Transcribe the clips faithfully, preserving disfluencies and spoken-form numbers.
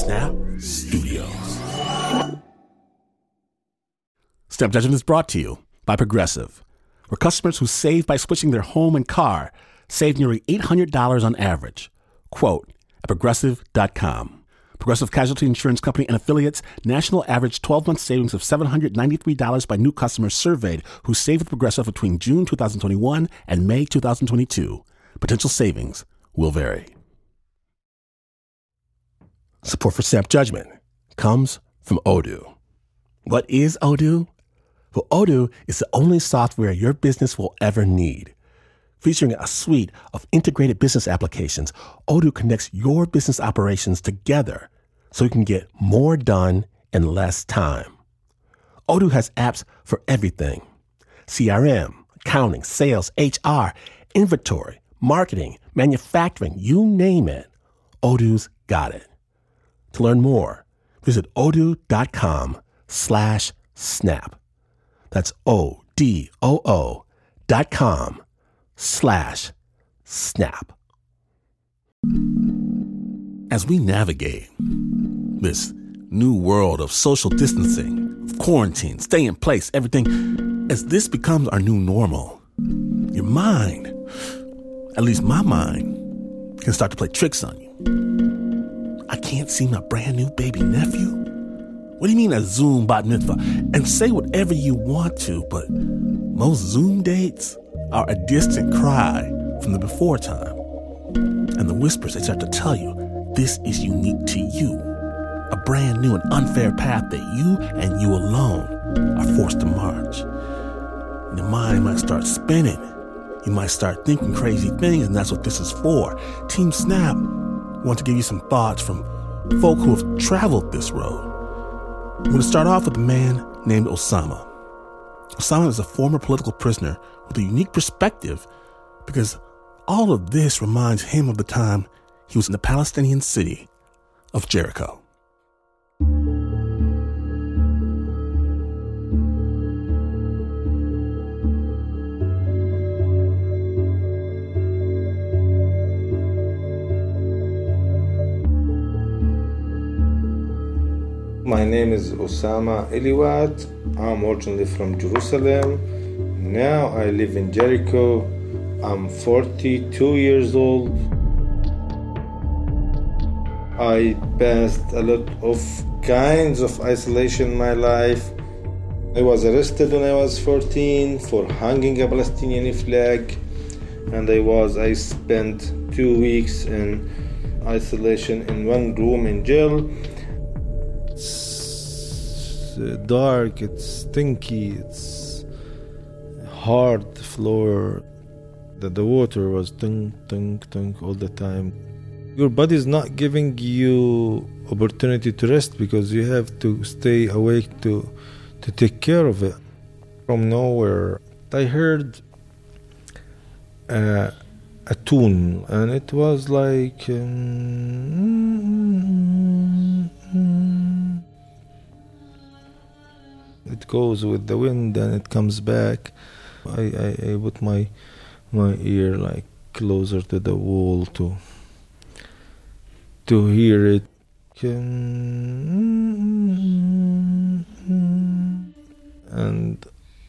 Snap Studios. Snap Judgment is brought to you by Progressive, where customers who save by switching their home and car save nearly eight hundred dollars on average. Quote at progressive dot com. Progressive Casualty Insurance Company and affiliates, national average twelve-month savings of seven hundred ninety-three dollars by new customers surveyed who saved with Progressive between June twenty twenty-one and May twenty twenty-two. Potential savings will vary. Support for Snap Judgment comes from Odoo. What is Odoo? Well, Odoo is the only software your business will ever need. Featuring a suite of integrated business applications, Odoo connects your business operations together so you can get more done in less time. Odoo has apps for everything: C R M, accounting, sales, H R, inventory, marketing, manufacturing, you name it. Odoo's got it. To learn more, visit odoo.com slash snap. That's O-D-O-O dot com slash snap. As we navigate this new world of social distancing, of quarantine, stay in place, everything, as this becomes our new normal, your mind, at least my mind, can start to play tricks on you. I can't see my brand new baby nephew? What do you mean a Zoom bat mitzvah? And say whatever you want to, but most Zoom dates are a distant cry from the before time. And the whispers, they start to tell you, this is unique to you. A brand new and unfair path that you and you alone are forced to march. And your mind might start spinning. You might start thinking crazy things, and that's what this is for. Team Snap wants to give you some thoughts from folk who have traveled this road. I'm going to start off with a man named Osama. Osama is a former political prisoner with a unique perspective because all of this reminds him of the time he was in the Palestinian city of Jericho. My name is Osama Eliwat. I'm originally from Jerusalem. Now I live in Jericho. I'm forty-two years old. I passed a lot of kinds of isolation in my life. I was arrested when I was fourteen for hanging a Palestinian flag, and I was I spent two weeks in isolation in one room in jail. It's dark, it's stinky, it's hard floor. The, the water was tunk, tunk, tunk all the time. Your body is not giving you opportunity to rest because you have to stay awake to to take care of it. From nowhere, I heard uh, a tune, and it was like um, it goes with the wind and it comes back. I, I, I put my my ear like closer to the wall to to hear it. And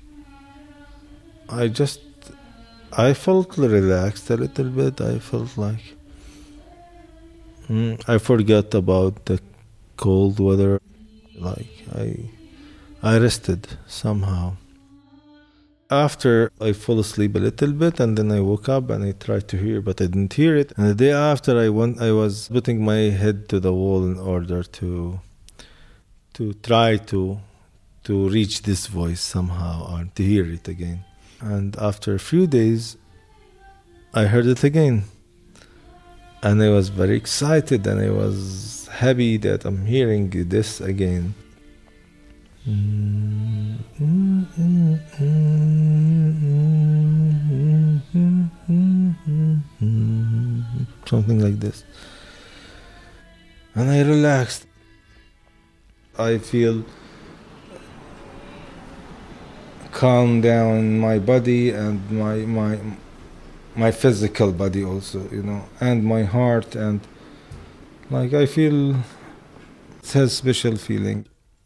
I just I felt relaxed a little bit. I felt like mm, I forgot about the cold weather. Like I I rested somehow. After, I fell asleep a little bit, and then I woke up and I tried to hear, but I didn't hear it. And the day after, I went, I was putting my head to the wall in order to to try to to reach this voice somehow or to hear it again. And after a few days, I heard it again. And I was very excited, and I was happy that I'm hearing this again. Something like this. And I relaxed. I feel calm down in my body and my my my physical body also, you know, and my heart, and like I feel It has special feeling.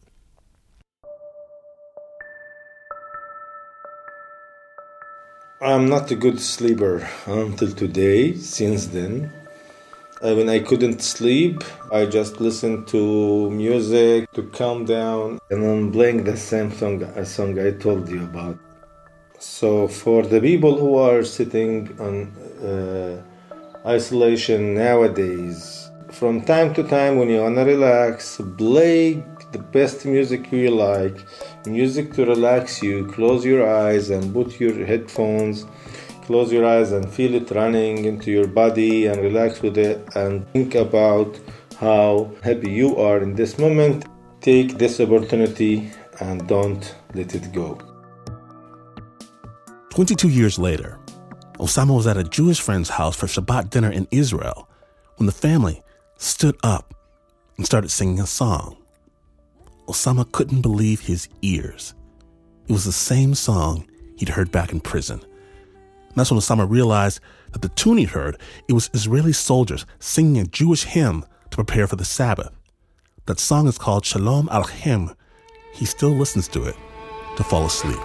I'm not a good sleeper until today. Since then, uh, when I couldn't sleep, I just listened to music to calm down, and I'm playing the same song, a song I told you about. So for the people who are sitting on uh, isolation nowadays, from time to time when you wanna relax, play the best music you like, music to relax you. Close your eyes and put your headphones, close your eyes and feel it running into your body and relax with it and think about how happy you are in this moment. Take this opportunity and don't let it go. twenty-two years later, Osama was at a Jewish friend's house for Shabbat dinner in Israel when the family stood up and started singing a song. Osama couldn't believe his ears. It was the same song he'd heard back in prison. And that's when Osama realized that the tune he'd heard, it was Israeli soldiers singing a Jewish hymn to prepare for the Sabbath. That song is called Shalom Aleichem. He still listens to it to fall asleep.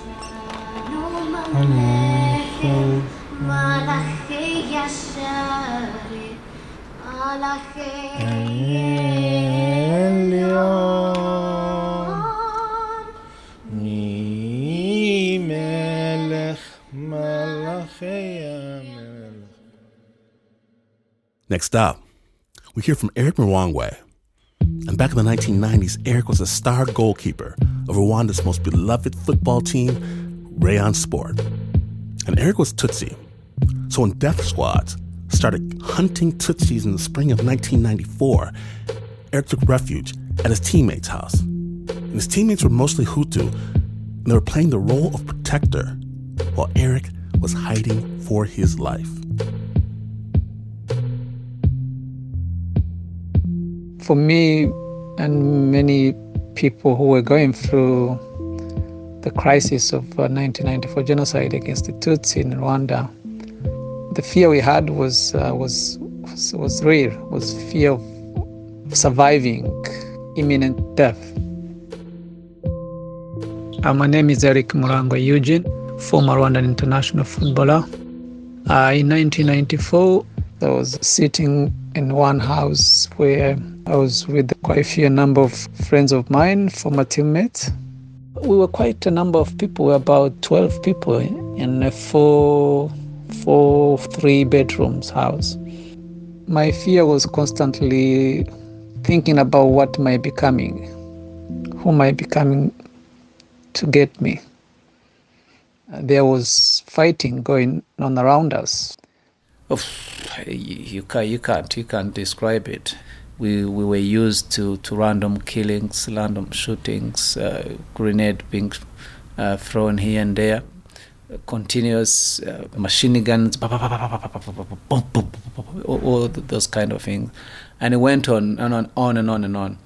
Next up, we hear from Eric Mwangwe. And back in the nineteen nineties, Eric was a star goalkeeper of Rwanda's most beloved football team, Rayon Sport. And Eric was Tutsi. So when death squads started hunting Tutsis in the spring of nineteen ninety-four, Eric took refuge at his teammates' house. And his teammates were mostly Hutu, and they were playing the role of protector, while Eric was hiding for his life. For me and many people who were going through the crisis of uh, nineteen ninety-four genocide against the Tutsi in Rwanda, the fear we had was uh, was was, was real. Was fear of surviving imminent death. Uh, my name is Eric Mwangwe Eugene, former Rwandan international footballer. Uh, in nineteen ninety-four, I was sitting in one house where I was with quite a few number of friends of mine, former teammates. We were quite a number of people, about twelve people in a four, four, three bedrooms house. My fear was constantly thinking about what might be coming, who might be coming to get me. There was fighting going on around us. Oh, you can't, you can't, you can't describe it. We we were used to, to random killings, random shootings, uh, grenade being uh, thrown here and there, uh, continuous uh, machine guns, all those kind of things, and it went on and on, on and on and on.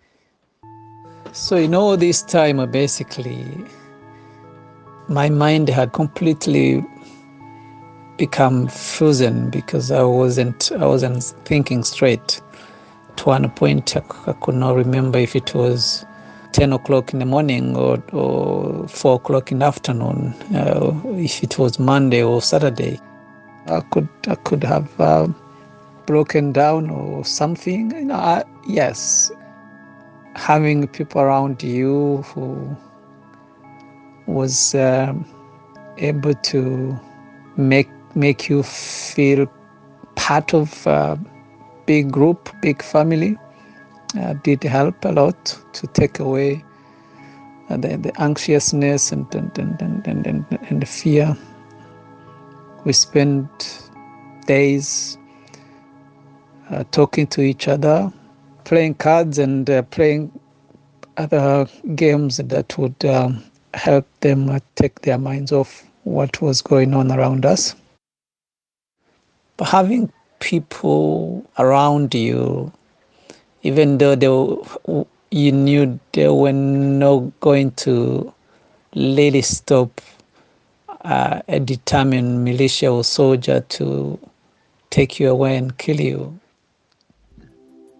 So in all this time, uh, basically, my mind had completely become frozen because I wasn't I wasn't thinking straight. To one point, I, I could not remember if it was ten o'clock in the morning or, or four o'clock in the afternoon, uh, if it was Monday or Saturday. I could I could have uh, broken down or something. You know, I, yes, having people around you who was uh, able to make make you feel part of a big group, big family, uh, did help a lot to take away uh, the, the anxiousness and and, and, and, and and the fear. We spent days uh, talking to each other, playing cards and uh, playing other games that would um, help them uh, take their minds off what was going on around us. But having people around you, even though they were, you knew they were not going to really stop uh, a determined militia or soldier to take you away and kill you.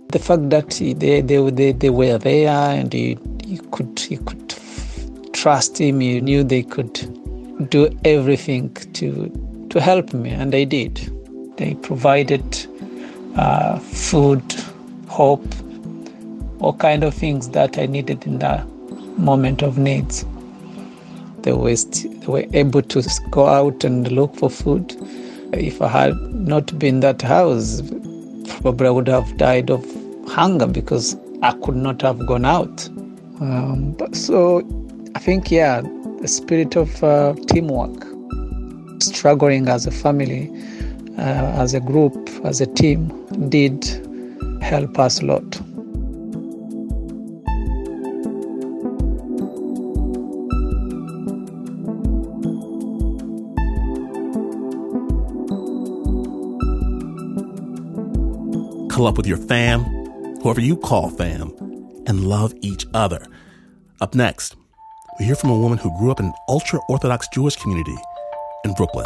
The fact that they they they, they were there and you, you could you could trust him, you knew they could do everything to to help me, and they did. They provided uh, food, hope, all kind of things that I needed in that moment of needs. They were, st- they were able to go out and look for food. If I had not been that house, probably I would have died of hunger because I could not have gone out. Um, but so I think, yeah, the spirit of uh, teamwork, struggling as a family, uh, as a group, as a team, did help us a lot. Cuddle up with your fam, whoever you call fam, and love each other. Up next, we hear from a woman who grew up in an ultra-Orthodox Jewish community in Brooklyn.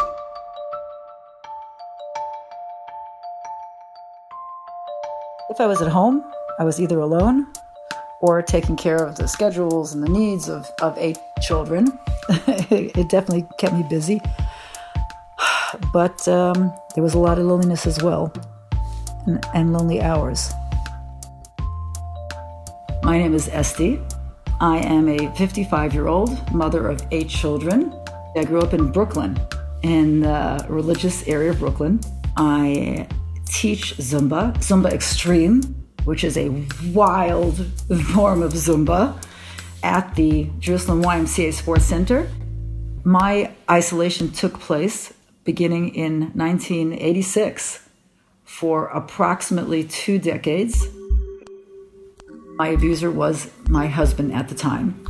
If I was at home, I was either alone or taking care of the schedules and the needs of, of eight children. It definitely kept me busy. But um, there was a lot of loneliness as well, and, and lonely hours. My name is Esti. I am a fifty-five-year-old mother of eight children. I grew up in Brooklyn, in the religious area of Brooklyn. I teach Zumba, Zumba Extreme, which is a wild form of Zumba, at the Jerusalem Y M C A Sports Center. My isolation took place beginning in nineteen eighty-six for approximately two decades. My abuser was my husband at the time.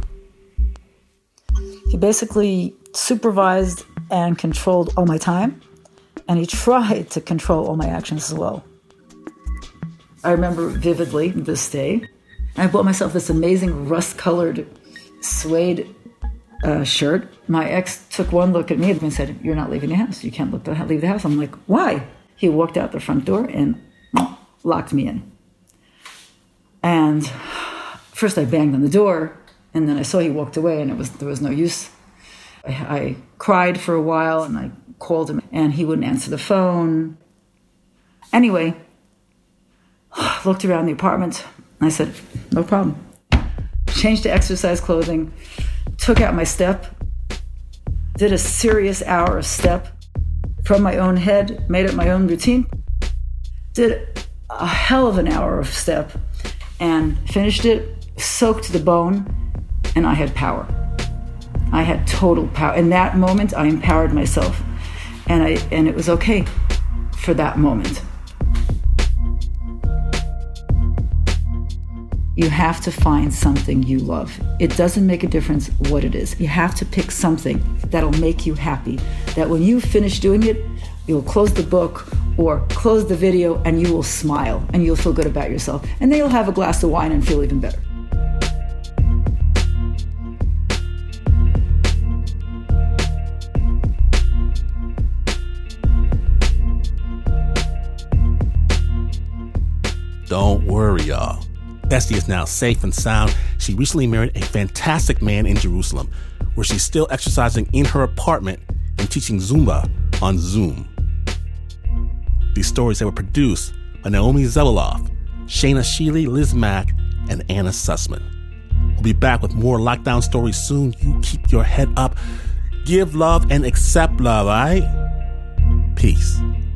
He basically supervised and controlled all my time, and he tried to control all my actions as well. I remember vividly this day, I bought myself this amazing rust-colored suede uh, shirt. My ex took one look at me and said, "You're not leaving the house. You can't look the, leave the house." I'm like, "Why?" He walked out the front door and locked me in. And first I banged on the door, and then I saw he walked away, and it was there was no use. I, I cried for a while, and I called him, and he wouldn't answer the phone. Anyway, looked around the apartment, and I said, "No problem." Changed to exercise clothing, took out my step, did a serious hour of step from my own head, made up my own routine, did a hell of an hour of step, and finished it, soaked to the bone, and I had power. I had total power. In that moment, I empowered myself, and I and it was okay for that moment. You have to find something you love. It doesn't make a difference what it is. You have to pick something that'll make you happy, that when you finish doing it, you'll close the book or close the video and you will smile and you'll feel good about yourself. And then you'll have a glass of wine and feel even better. Don't worry, y'all. Esti is now safe and sound. She recently married a fantastic man in Jerusalem, where she's still exercising in her apartment and teaching Zumba on Zoom. These stories that were produced by Naomi Zebeloff, Shayna Sheely, Liz Mack, and Anna Sussman. We'll be back with more lockdown stories soon. You keep your head up. Give love and accept love, all right? Peace.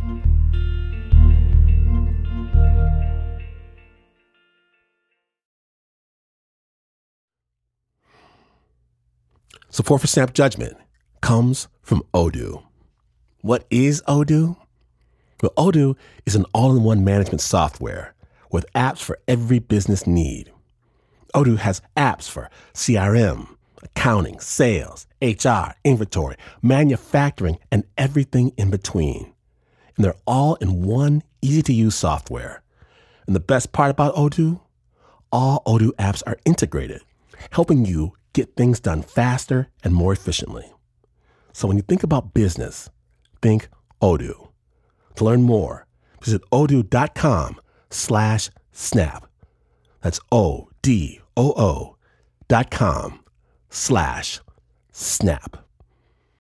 Support for Snap Judgment comes from Odoo. What is Odoo? Well, Odoo is an all-in-one management software with apps for every business need. Odoo has apps for C R M, accounting, sales, H R, inventory, manufacturing, and everything in between. And they're all in one easy-to-use software. And the best part about Odoo? All Odoo apps are integrated, helping you get things done faster and more efficiently. So when you think about business, think Odoo. To learn more, visit odoo.com slash snap. That's O D O O dot com slash snap.